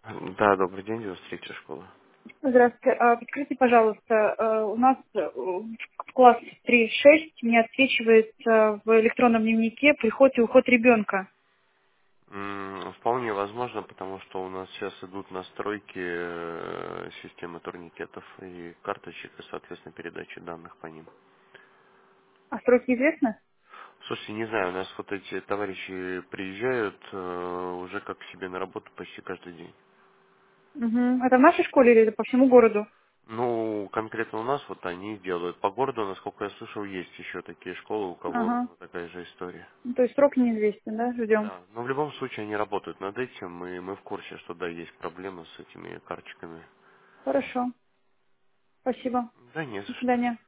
Да, добрый день, 93-я школа. Здравствуйте. Подскажите, пожалуйста, у нас в класс 3-6 мне отсвечивает в электронном дневнике приход и уход ребенка. Вполне возможно, потому что у нас сейчас идут настройки системы турникетов и карточек, и, соответственно, передачи данных по ним. А сроки известны? Слушайте, не знаю, у нас вот эти товарищи приезжают уже как к себе на работу почти каждый день. Мгм. Это в нашей школе или это по всему городу? Ну, конкретно у нас вот они делают. По городу, насколько я слышал, есть еще такие школы, у кого Ага. ровно такая же история. Ну, то есть срок неизвестен, да? Ждем. Да, но в любом случае они работают над этим, и мы в курсе, что да, есть проблемы с этими карточками. Хорошо. Спасибо. Да, не за До что. свидания.